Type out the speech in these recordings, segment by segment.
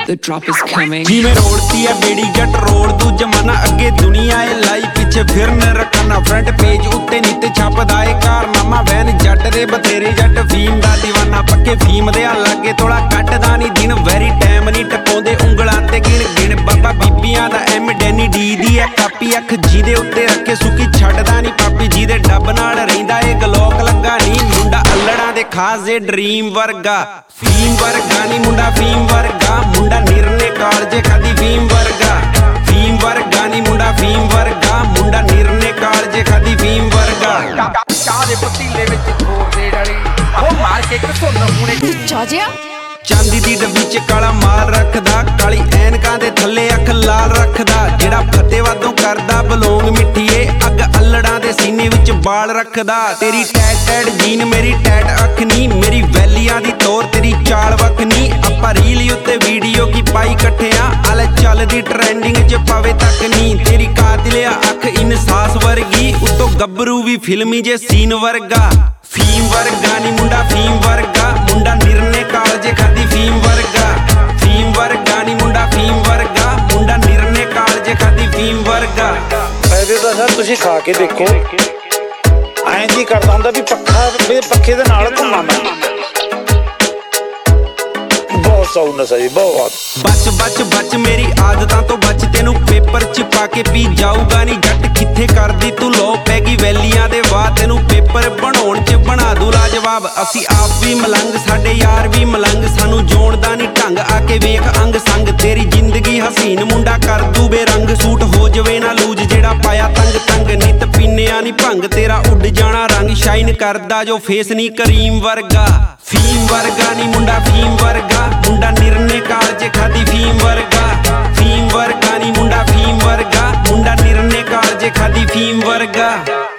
The drop is coming. जिवें रोड़ती है बेड़ी जट रोड़ दू जमाना अगे दुनिया है लाई पिछे फिरन रखना फ्रंट पेज उत्ते नीते छपदा है कारनामा वैन जट दे बथेरे जट फीम दा दीवाना पक्के फीम दे लागे थोड़ा कटदा नहीं दिन वैरी टाइम नहीं टपाउंदे उंगलां ते गिण गिण बाबा बीबियां दा एम डैनी डी दी है कापी अख जी दे उत्ते रखे सुकी छड्डदा नहीं पापी जी दे डब नाल रहिंदा ए गलोक लगा नहीं मुंडा अल्लड़ां दे खास ए ड्रीम वर्गा फीम वर्गा नहीं मुंडा फीम वर्गा मुंडा निरने कालजे खादी फीम वर्गा नहीं मुंडा फीम वर्गा मुंडा निरने कालजे खादी फीम वर्गा चाह दे पतीले विच छोड़ दे डाली ओ मार के घसुन हुणे चाजिया चांदी दी डब्बी च काला माल रखदा काली ऐनकां दे थल्ले अख लाल रखदा जेड़ा फतेवादों करदा बलोंग मिठीए अग अल्लड़ां दे सीने विच बाल रखदा तेरी टैट टैट जीन मेरी टैट अख नी मेरी वैलियां दी तौर तेरी चाल वख नी आपां रील उत्ते वीडियो की पाई कट्ठियां आले चलदी ट्रेंडिंग च पावे तक नी तेरी कातिलिया अख इंसास वर्गी उत्तों गब्बरू भी फिल्मी जे सीन वर्गा फीम वर्गा नी मुंडा फीम वर्गा मुंडा निरने कालजे खादी फीम वर्गा नी मुंडा फीम वर्गा मुंडा निरने कालजे खादी फीम वर्गा फायदे तो सर तुसीं खा के देखो ऐं जी करदा हुंदा भी पक्खे दे नाल घुम्मां मैं बहुत सौ नशा जी बहुत बच बच बच मेरी आदतां तो बच तेनू पेपर च पाके पी जाऊगा नी जट किथे करदी तू लो पैगी वैलियां दे वाह तेनू पेपर बनाउण च बना दू लाजवाब असी आप भी मलंग साडे यार भी मलंग सानू जोड़दा नी ढंग आके वेख अंग संग तेरी जिंदगी हसीन मुंडा कर दू बेरंग सूट हो जवे ना लूज जेड़ा पाया तंग तंग नित पीनिया नी भंग तेरा उड़ जाना रंग शाइन करदा जो फेस नी करीम वर्गा फीम वर्गा नी मुंडा फीम वर्गा मुंडा निरने कालजे खादी फीम वर्गा नी मुंडा फीम वर्गा मुंडा निरने कालजे खादी फीम वर्गा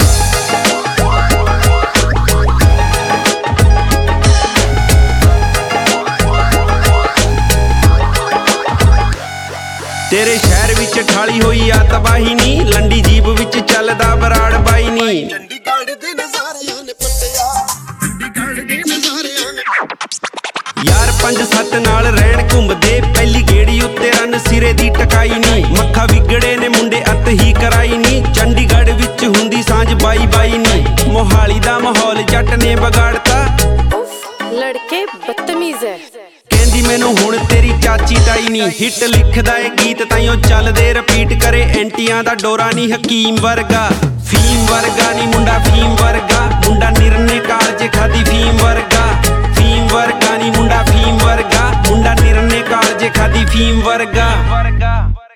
तेरे शहर विच ठाली होई आ तबाही नी लंडी जीप विच चलदा बराड़ बाई नी यार 5-7 नाल रहन घुमदे पहली गेड़ी उत्ते रन सिरे दी टकाई नी मक्खा विगड़े ने मुंडे अत ही कराई नी चंडीगढ़ विच हुंदी सांझ बाई बाई नी मोहाली दा माहौल जट ने बगाड़ता लड़के बदतमीज है कहंदी मैनू हुण तेरी चाची ताई नी हिट लिखदा ए गीत ताईओ चलदे रिपीट करे एंटियां दा डोरा नी हकीम वर्गा फीम वर्गा नी मुंडा फीम वर्गा मुंडा निरने कालजे खादी फीम वर्गा नी मुंडा फीम वर्गा मुंडा निरने कालजे खादी फीम वर्गा